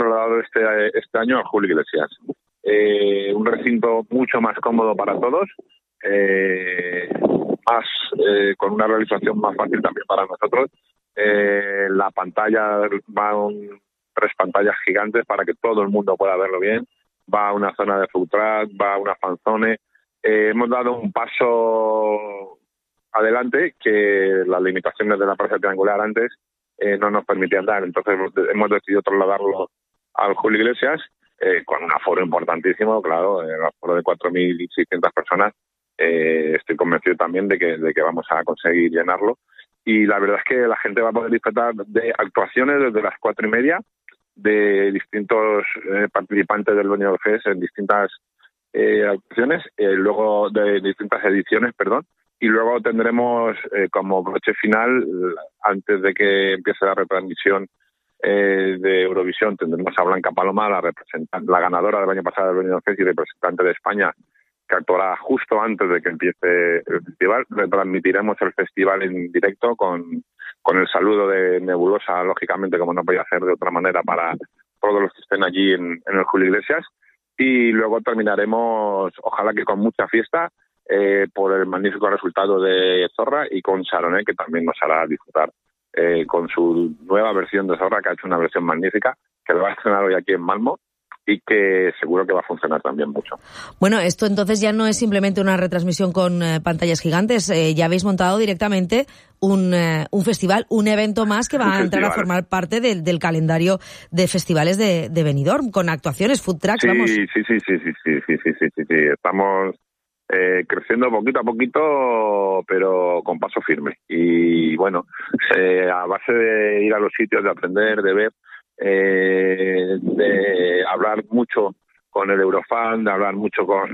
trasladado este año al Julio Iglesias. Un recinto mucho más cómodo para todos, con una realización más fácil también para nosotros. La pantalla tres pantallas gigantes para que todo el mundo pueda verlo bien. Va a una zona de food truck, va a una fanzone. Hemos dado un paso adelante que las limitaciones de la plaza triangular antes no nos permitían dar. Entonces hemos decidido trasladarlo al Julio Iglesias con un aforo importantísimo, claro, el aforo de 4.600 personas. Estoy convencido también de que vamos a conseguir llenarlo. Y la verdad es que la gente va a poder disfrutar de actuaciones desde las 4:30 de distintos participantes del Benidorm Fest en distintas actuaciones, luego de distintas ediciones, y luego tendremos como broche final, antes de que empiece la retransmisión de Eurovisión, tendremos a Blanca Paloma, la ganadora del año pasado del Benidorm Fest y representante de España, que actuará justo antes de que empiece el festival. Retransmitiremos el festival en directo con el saludo de Nebulosa, lógicamente, como no podía hacer de otra manera, para todos los que estén allí en el Julio Iglesias. Y luego terminaremos, ojalá que con mucha fiesta, por el magnífico resultado de Zorra y con Sharon, que también nos hará disfrutar con su nueva versión de Zorra, que ha hecho una versión magnífica, que lo va a estrenar hoy aquí en Malmö, y que seguro que va a funcionar también mucho. Bueno, esto entonces ya no es simplemente una retransmisión con pantallas gigantes, ya habéis montado directamente un festival, un evento más que va a entrar a formar parte del calendario de festivales de Benidorm, con actuaciones, food trucks, sí, vamos. Sí. Estamos creciendo poquito a poquito, pero con paso firme. Y bueno, a base de ir a los sitios, de aprender, de ver, de hablar mucho con el Eurofan, de hablar mucho con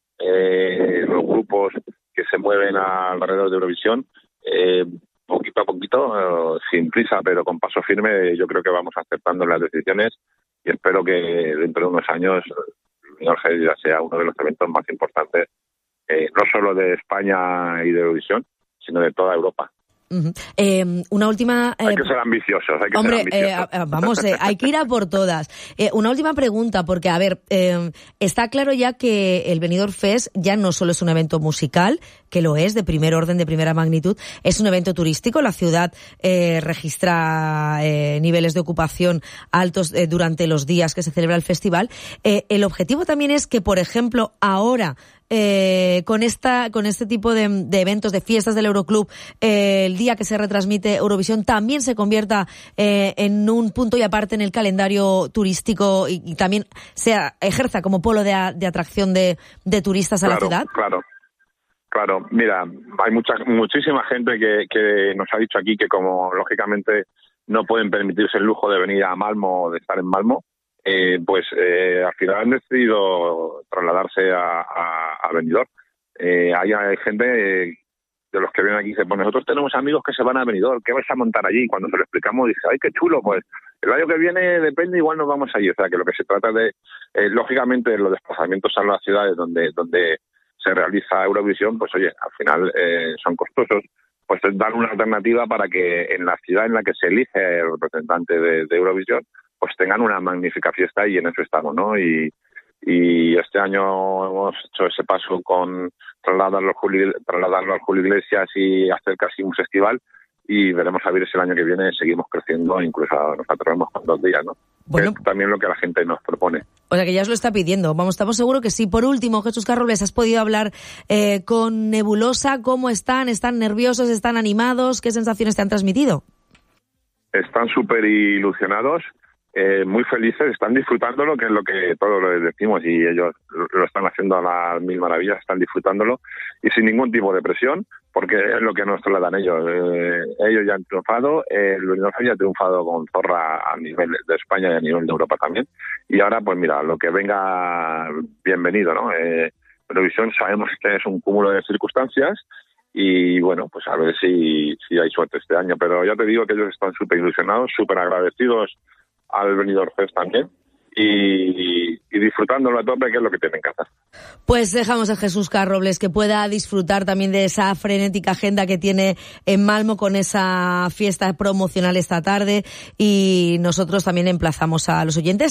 los grupos que se mueven alrededor de Eurovisión, poquito a poquito, sin prisa, pero con paso firme. Yo creo que vamos aceptando las decisiones y espero que dentro de unos años el Benidorm Fest ya sea uno de los eventos más importantes, no solo de España y de Eurovisión, sino de toda Europa. Uh-huh. Una última... Hay que ser ambiciosos, vamos, hay que ir a por todas. Una última pregunta, porque, a ver, está claro ya que el Benidorm Fest ya no solo es un evento musical, que lo es, de primer orden, de primera magnitud, es un evento turístico. La ciudad registra niveles de ocupación altos durante los días que se celebra el festival. El objetivo también es que, por ejemplo, ahora... con este tipo de eventos, de fiestas del Euroclub, el día que se retransmite Eurovisión también se convierta en un punto y aparte en el calendario turístico y también ejerza como polo de atracción de turistas a la ciudad. Claro. Mira, hay muchísima gente que nos ha dicho aquí que, como lógicamente no pueden permitirse el lujo de venir a Malmö o de estar en Malmö, al final han decidido trasladarse a Benidorm. Hay gente de los que vienen aquí y dicen, pues nosotros tenemos amigos que se van a Benidorm, ¿qué vais a montar allí? Cuando se lo explicamos, dice, ¡ay, qué chulo! Pues el año que viene depende, igual nos vamos allí. O sea, que lo que se trata de, lógicamente, los desplazamientos a las ciudades donde se realiza Eurovisión, pues oye, al final son costosos. Pues dar una alternativa para que en la ciudad en la que se elige el representante de Eurovisión, pues tengan una magnífica fiesta, y en eso estamos, ¿no? Y este año hemos hecho ese paso con trasladarlo al Julio Iglesias y hacer casi un festival, y veremos a ver si el año que viene seguimos creciendo, incluso nos atrevemos con 2 días, ¿no? Bueno, que es también lo que la gente nos propone. O sea, que ya os lo está pidiendo. Vamos, estamos seguros que sí. Por último, Jesús Carrobles, ¿has podido hablar con Nebulosa? ¿Cómo están? ¿Están nerviosos? ¿Están animados? ¿Qué sensaciones te han transmitido? Están súper ilusionados. Muy felices, están disfrutándolo, que es lo que todos les decimos, y ellos lo están haciendo a las mil maravillas, están disfrutándolo y sin ningún tipo de presión, porque es lo que nos trasladan ellos. Ellos ya han triunfado, el Benidorm Fest ya ha triunfado con Zorra a nivel de España y a nivel de Europa también, y ahora pues mira, lo que venga, bienvenido, ¿no? Eurovisión sabemos que es un cúmulo de circunstancias, y bueno, pues a ver si hay suerte este año, pero ya te digo que ellos están súper ilusionados, súper agradecidos al Benidorm Fest también, y disfrutándolo a tope, que es lo que tienen que hacer. Pues dejamos a Jesús Carrobles que pueda disfrutar también de esa frenética agenda que tiene en Malmö con esa fiesta promocional esta tarde, y nosotros también emplazamos a los oyentes